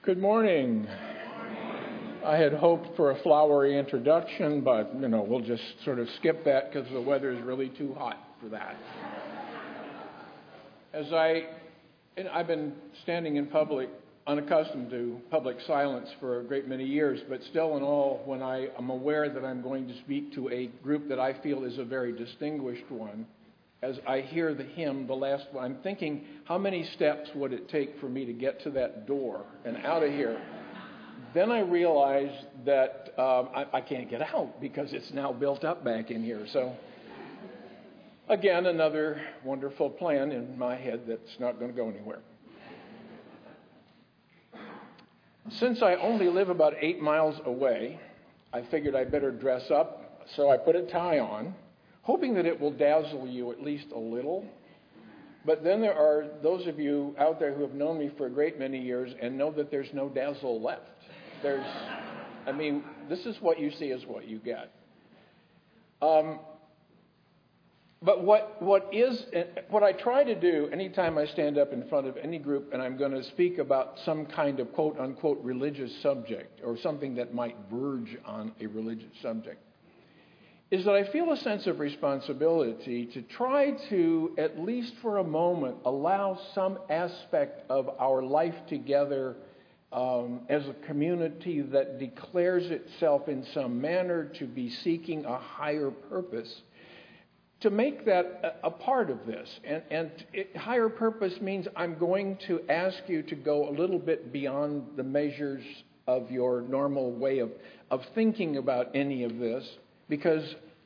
Good morning. I had hoped for a flowery introduction, but, we'll just sort of skip that because the weather is really too hot for that. I've been standing in public, unaccustomed to public silence for a great many years, but still in all, when I am aware that I'm going to speak to a group that I feel is a very distinguished one, as I hear the hymn, the last one, I'm thinking, how many steps would it take for me to get to that door and out of here? Then I realized that I can't get out because it's now built up back in here. So, again, another wonderful plan in my head that's not going to go anywhere. Since I only live about 8 miles away, I figured I'd better dress up, so I put a tie on, hoping that it will dazzle you at least a little. But then there are those of you out there who have known me for a great many years and know that there's no dazzle left. This is what you see is what you get. But what I try to do anytime I stand up in front of any group and I'm going to speak about some kind of quote-unquote religious subject or something that might verge on a religious subject is that I feel a sense of responsibility to try to, at least for a moment, allow some aspect of our life together as a community that declares itself in some manner to be seeking a higher purpose, to make that a part of this. Higher purpose means I'm going to ask you to go a little bit beyond the measures of your normal way of thinking about any of this, because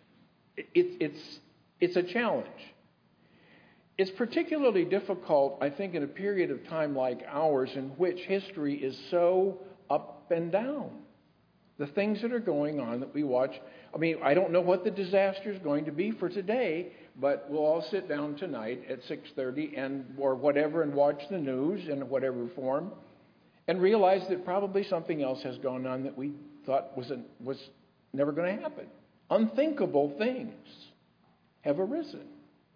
it's a challenge. It's particularly difficult, I think, in a period of time like ours in which history is so up and down. The things that are going on that we watch. I don't know what the disaster is going to be for today, but we'll all sit down tonight at 6:30 or whatever and watch the news in whatever form and realize that probably something else has gone on that we thought was never going to happen. Unthinkable things have arisen.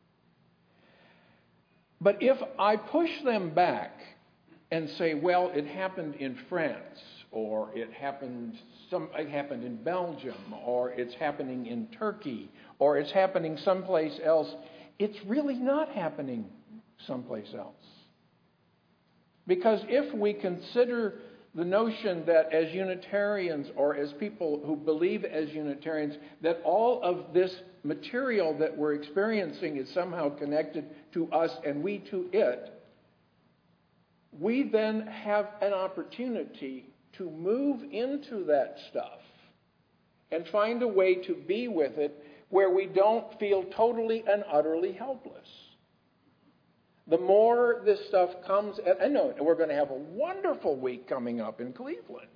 But if I push them back and say, well, it happened in France, or it happened in Belgium, or it's happening in Turkey, or it's happening someplace else, it's really not happening someplace else. Because if we consider the notion that as Unitarians or as people who believe as Unitarians that all of this material that we're experiencing is somehow connected to us and we to it, we then have an opportunity to move into that stuff and find a way to be with it where we don't feel totally and utterly helpless. The more this stuff comes, I know we're going to have a wonderful week coming up in Cleveland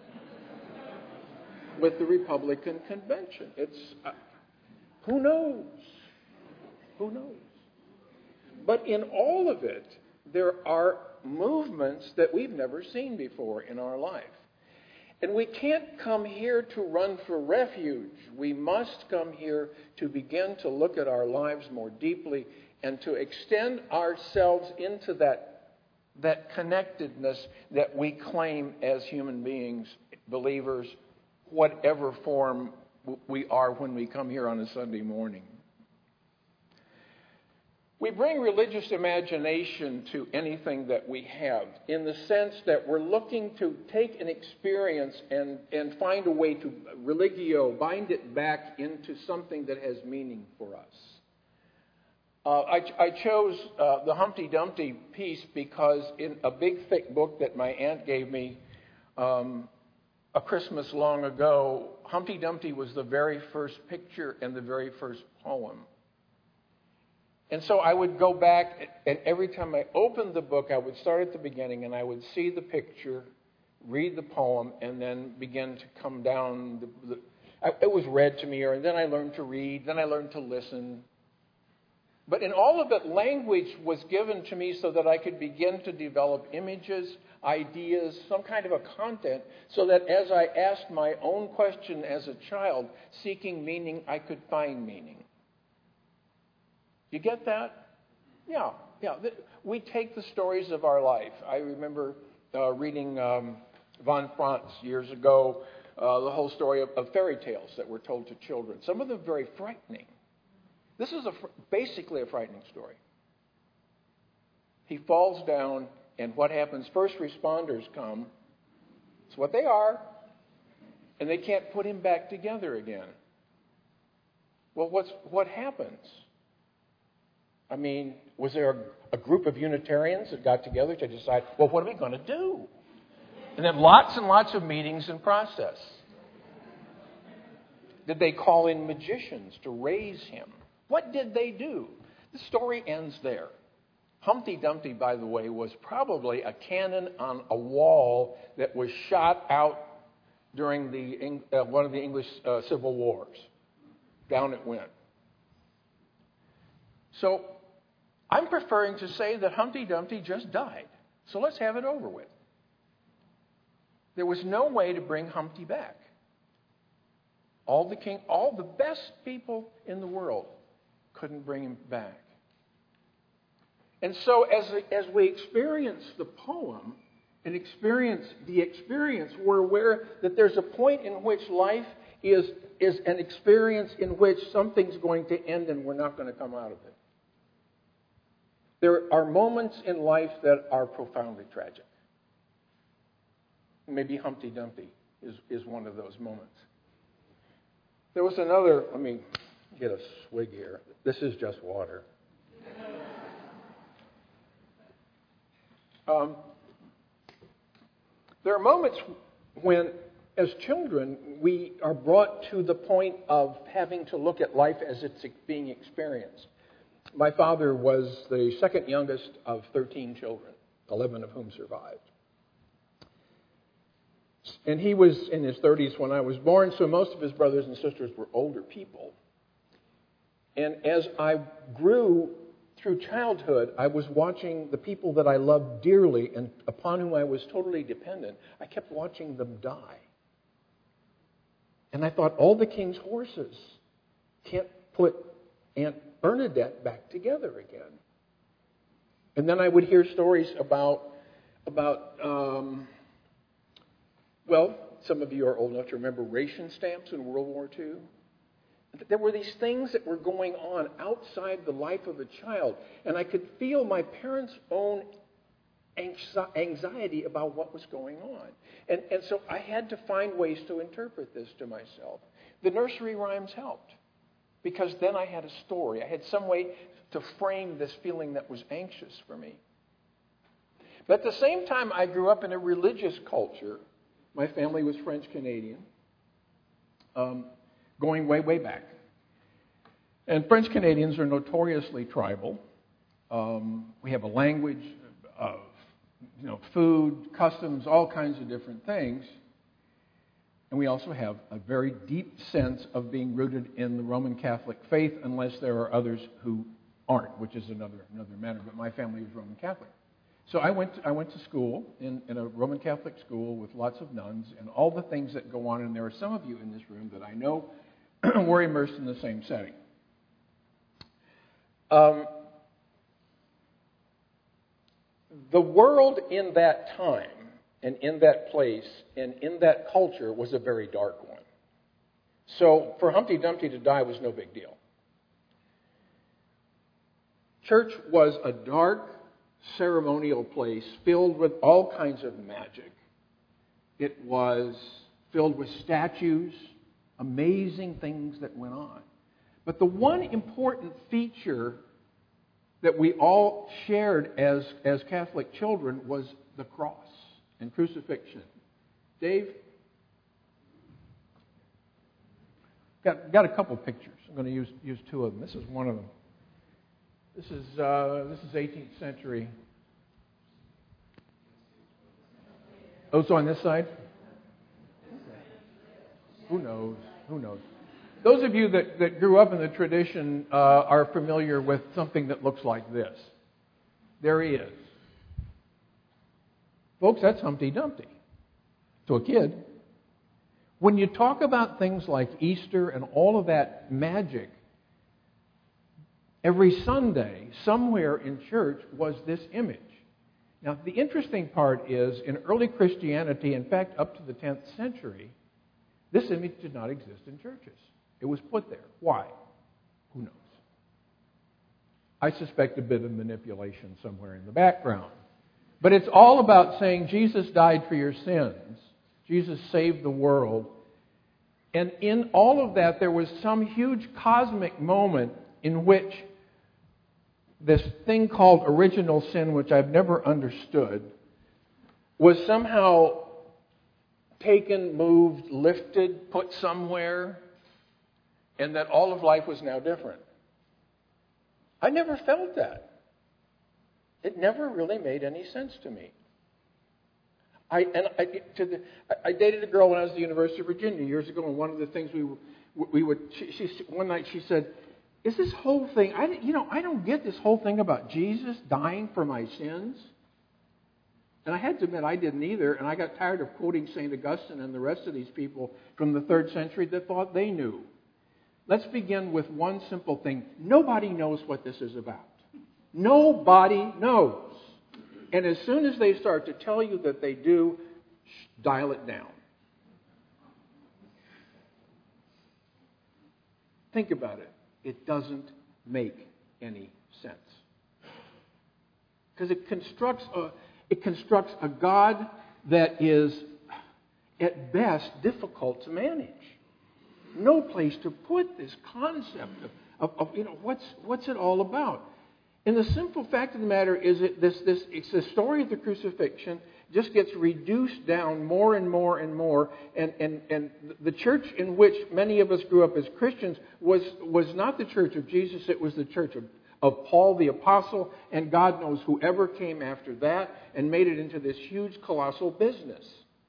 with the Republican convention. Who knows? Who knows? But in all of it, there are movements that we've never seen before in our life. And we can't come here to run for refuge. We must come here to begin to look at our lives more deeply and to extend ourselves into that connectedness that we claim as human beings, believers, whatever form we are when we come here on a Sunday morning. We bring religious imagination to anything that we have in the sense that we're looking to take an experience and find a way to religio, bind it back into something that has meaning for us. I chose the Humpty Dumpty piece because in a big, thick book that my aunt gave me a Christmas long ago, Humpty Dumpty was the very first picture and the very first poem. And so I would go back, and every time I opened the book, I would start at the beginning, and I would see the picture, read the poem, and then begin to come down. It was read to me, and then I learned to read, then I learned to listen. But in all of it, language was given to me so that I could begin to develop images, ideas, some kind of a content, so that as I asked my own question as a child, seeking meaning, I could find meaning. You get that? Yeah. We take the stories of our life. I remember reading von Franz years ago, the whole story of fairy tales that were told to children. Some of them very frightening. This is basically a frightening story. He falls down, and what happens? First responders come. It's what they are. And they can't put him back together again. Well, what happens? I mean, was there a group of Unitarians that got together to decide, well, what are we going to do? And then lots and lots of meetings and process. Did they call in magicians to raise him? What did they do? The story ends there. Humpty Dumpty, by the way, was probably a cannon on a wall that was shot out during one of the English Civil Wars. Down it went. So I'm preferring to say that Humpty Dumpty just died. So let's have it over with. There was no way to bring Humpty back. All the best people in the world couldn't bring him back. And so as we experience the poem and experience the experience, we're aware that there's a point in which life is an experience in which something's going to end and we're not going to come out of it. There are moments in life that are profoundly tragic. Maybe Humpty Dumpty is one of those moments. There was another, let me get a swig here. This is just water. There are moments when, as children, we are brought to the point of having to look at life as it's being experienced. My father was the second youngest of 13 children, 11 of whom survived. And he was in his 30s when I was born, so most of his brothers and sisters were older people. And as I grew through childhood, I was watching the people that I loved dearly and upon whom I was totally dependent. I kept watching them die. And I thought, all the king's horses can't put Aunt Bernadette back together again. And then I would hear stories about some of you are old enough to remember ration stamps in World War II. There were these things that were going on outside the life of a child, and I could feel my parents' own anxiety about what was going on. And so I had to find ways to interpret this to myself. The nursery rhymes helped, because then I had a story. I had some way to frame this feeling that was anxious for me. But at the same time, I grew up in a religious culture. My family was French-Canadian, going way, way back. And French-Canadians are notoriously tribal. We have a language of food, customs, all kinds of different things. And we also have a very deep sense of being rooted in the Roman Catholic faith, unless there are others who aren't, which is another matter. But my family was Roman Catholic. So I went to school in a Roman Catholic school with lots of nuns and all the things that go on. And there are some of you in this room that I know were immersed in the same setting. The world in that time and in that place and in that culture was a very dark one. So for Humpty Dumpty to die was no big deal. Church was a dark, ceremonial place filled with all kinds of magic. It was filled with statues, amazing things that went on. But the one important feature that we all shared as Catholic children was the cross and crucifixion. Dave? Got a couple pictures. I'm going to use two of them. This is one of them. This is 18th century. Oh, it's on this side? Who knows? Those of you that grew up in the tradition are familiar with something that looks like this. There he is. Folks, that's Humpty Dumpty to a kid. When you talk about things like Easter and all of that magic, every Sunday, somewhere in church was this image. Now, the interesting part is, in early Christianity, in fact, up to the 10th century, this image did not exist in churches. It was put there. Why? Who knows? I suspect a bit of manipulation somewhere in the background. But it's all about saying Jesus died for your sins. Jesus saved the world. And in all of that, there was some huge cosmic moment in which this thing called original sin, which I've never understood, was somehow taken, moved, lifted, put somewhere, and that all of life was now different. I never felt that. It never really made any sense to me. I dated a girl when I was at the University of Virginia years ago, and one of the things one night she said, "Is this whole thing? I don't get this whole thing about Jesus dying for my sins." And I had to admit I didn't either, and I got tired of quoting St. Augustine and the rest of these people from the 3rd century that thought they knew. Let's begin with one simple thing. Nobody knows what this is about. Nobody knows. And as soon as they start to tell you that they do, dial it down. Think about it. It doesn't make any sense. Because it constructs a God that is, at best, difficult to manage. No place to put this concept of what's it all about. And the simple fact of the matter is that it's the story of the crucifixion just gets reduced down more and more and more. And the church in which many of us grew up as Christians was not the church of Jesus. It was the church of Paul the Apostle, and God knows whoever came after that, and made it into this huge, colossal business.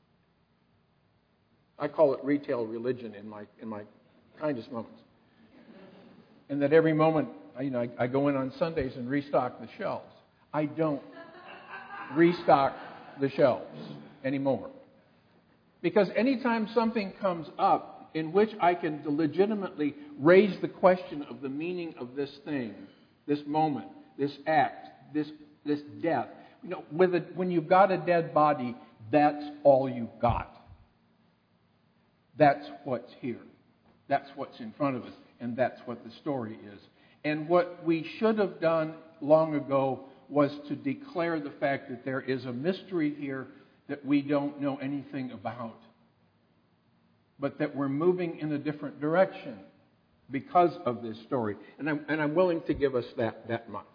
I call it retail religion in my kindest moments. And that every moment, I go in on Sundays and restock the shelves. I don't restock the shelves anymore. Because anytime something comes up in which I can legitimately raise the question of the meaning of this thing, this moment, this act, this death, when you've got a dead body, that's all you've got. That's what's here. That's what's in front of us. And that's what the story is. And what we should have done long ago was to declare the fact that there is a mystery here that we don't know anything about, but that we're moving in a different direction because of this story. And I'm willing to give us that much.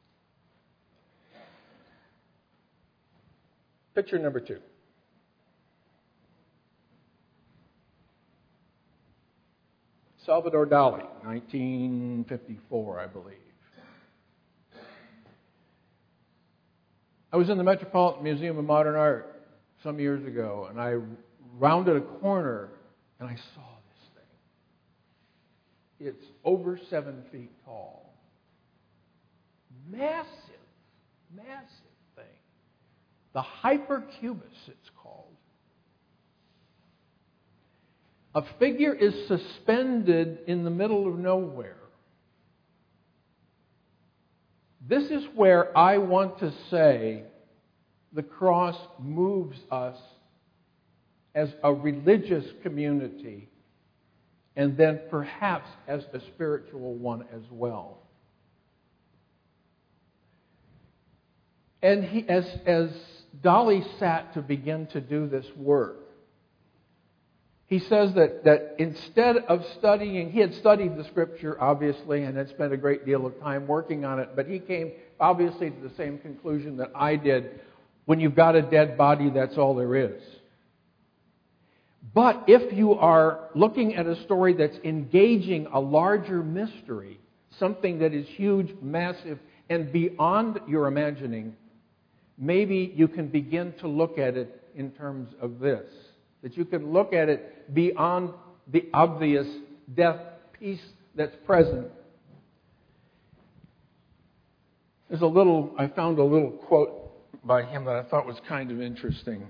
Picture number 2. Salvador Dali, 1954, I believe. I was in the Metropolitan Museum of Modern Art some years ago, and I rounded a corner, and I saw this thing. It's over 7 feet tall. Massive thing. The Hypercubus, it's called. A figure is suspended in the middle of nowhere. This is where I want to say the cross moves us as a religious community, and then perhaps as a spiritual one as well. And as Dali sat to begin to do this work, he says that instead of studying, he had studied the Scripture, obviously, and had spent a great deal of time working on it, but he came, obviously, to the same conclusion that I did. When you've got a dead body, that's all there is. But if you are looking at a story that's engaging a larger mystery, something that is huge, massive, and beyond your imagining, maybe you can begin to look at it in terms of this. That you can look at it beyond the obvious death piece that's present. I found a little quote by him that I thought was kind of interesting.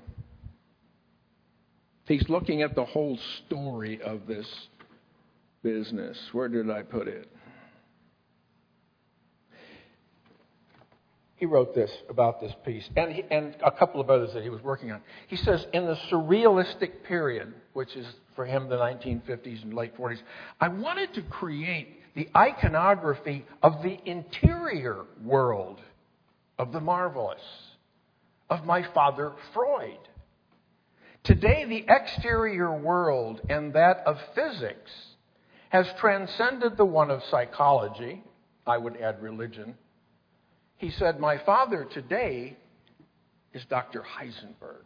He's looking at the whole story of this business. Where did I put it? He wrote this about this piece, and a couple of others that he was working on. He says, in the surrealistic period, which is for him the 1950s and late 40s, I wanted to create the iconography of the interior world of the marvelous, of my father Freud. Today, the exterior world and that of physics has transcended the one of psychology. I would add religion. He said, my father today is Dr. Heisenberg.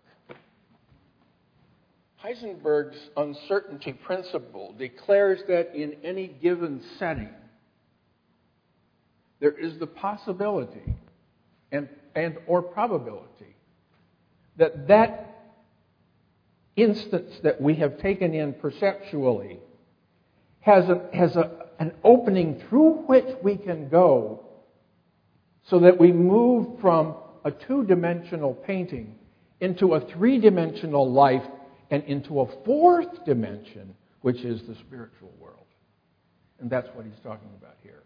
Heisenberg's uncertainty principle declares that in any given setting, there is the possibility and or probability that that instance that we have taken in perceptually has an opening through which we can go so that we move from a two-dimensional painting into a three-dimensional life and into a fourth dimension, which is the spiritual world. And that's what he's talking about here.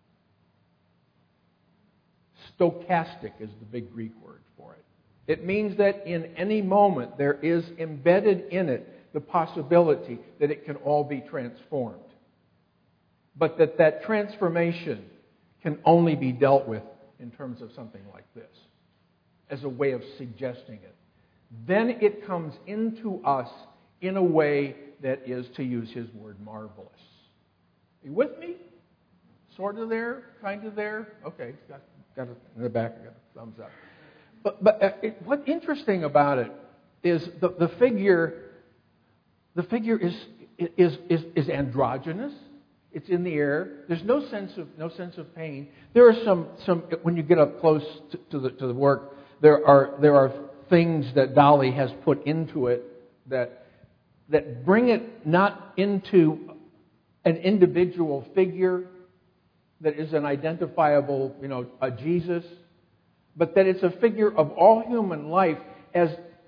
Stochastic is the big Greek word for it. It means that in any moment there is embedded in it the possibility that it can all be transformed. But that transformation can only be dealt with in terms of something like this, as a way of suggesting it. Then it comes into us in a way that is, to use his word, marvelous. Are you with me? Sort of there? Kind of there? Okay, got it in the back, I got a thumbs up. But what's interesting about it is the figure is androgynous. It's in the air. There's no sense of pain. There are some when you get up close to the work, there are things that Dali has put into it that bring it not into an individual figure that is an identifiable, a Jesus, but that it's a figure of all human life as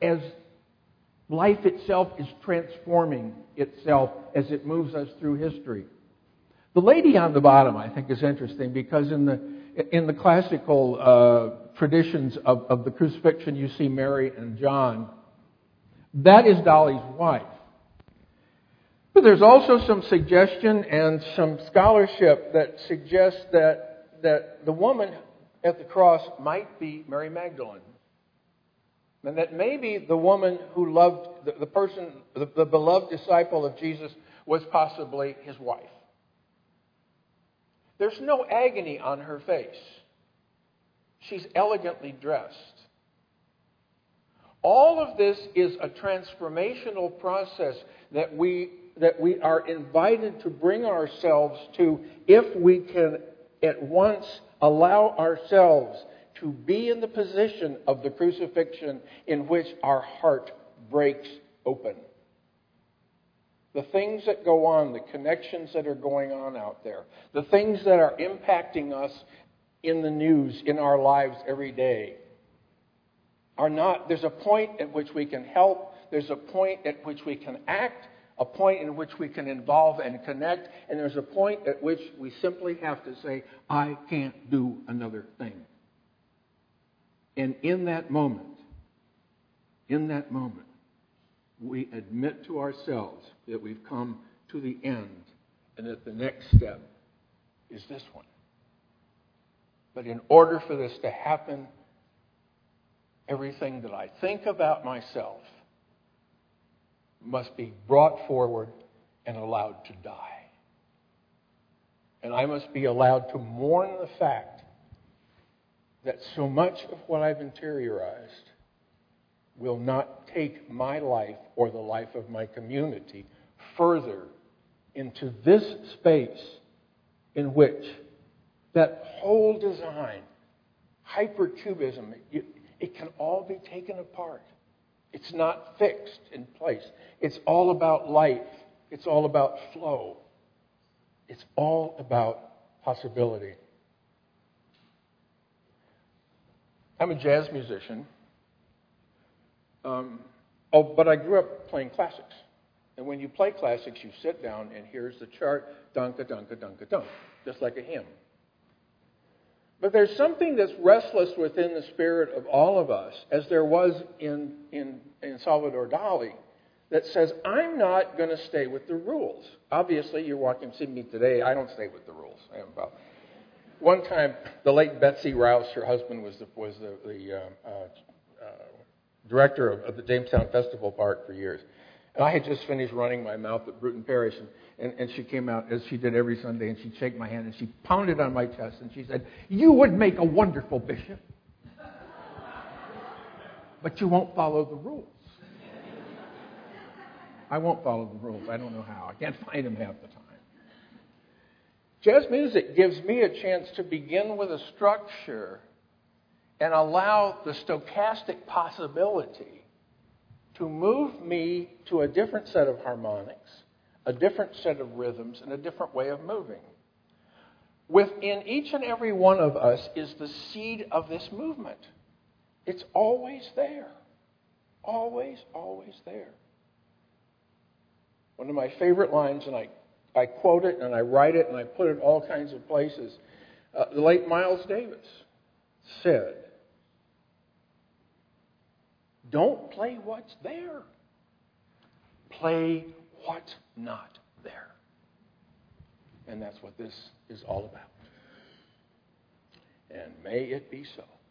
life itself is transforming itself as it moves us through history. The lady on the bottom, I think, is interesting because in the classical traditions of the crucifixion, you see Mary and John. That is Dali's wife. But there's also some suggestion and some scholarship that suggests that the woman at the cross might be Mary Magdalene. And that maybe the woman who loved, the beloved disciple of Jesus was possibly his wife. There's no agony on her face. She's elegantly dressed. All of this is a transformational process that we are invited to bring ourselves to if we can at once allow ourselves to be in the position of the crucifixion in which our heart breaks open. The things that go on, the connections that are going on out there, the things that are impacting us in the news, in our lives every day, are not, there's a point at which we can help, there's a point at which we can act, a point in which we can involve and connect, and there's a point at which we simply have to say, I can't do another thing. And in that moment, we admit to ourselves that we've come to the end and that the next step is this one. But in order for this to happen, everything that I think about myself must be brought forward and allowed to die. And I must be allowed to mourn the fact that so much of what I've interiorized will not take my life or the life of my community further into this space in which that whole design, hypercubism, it can all be taken apart. It's not fixed in place. It's all about life. It's all about flow. It's all about possibility. I'm a jazz musician. But I grew up playing classics. And when you play classics, you sit down and here's the chart, dunka, dunka, dunka, dunk, just like a hymn. But there's something that's restless within the spirit of all of us, as there was in Salvador Dali, that says, I'm not going to stay with the rules. Obviously, you're walking, seeing me today, I don't stay with the rules. One time, the late Betsy Rouse, her husband, was the director of the Jamestown Festival Park for years. And I had just finished running my mouth at Bruton Parish, and she came out, as she did every Sunday, and she'd shake my hand, and she pounded on my chest, and she said, you would make a wonderful bishop, but you won't follow the rules. I won't follow the rules. I don't know how. I can't find them half the time. Jazz music gives me a chance to begin with a structure and allow the stochastic possibility to move me to a different set of harmonics, a different set of rhythms, and a different way of moving. Within each and every one of us is the seed of this movement. It's always there. Always, always there. One of my favorite lines, and I quote it and I write it and I put it all kinds of places. The late Miles Davis said, don't play what's there. Play what's not there. And that's what this is all about. And may it be so.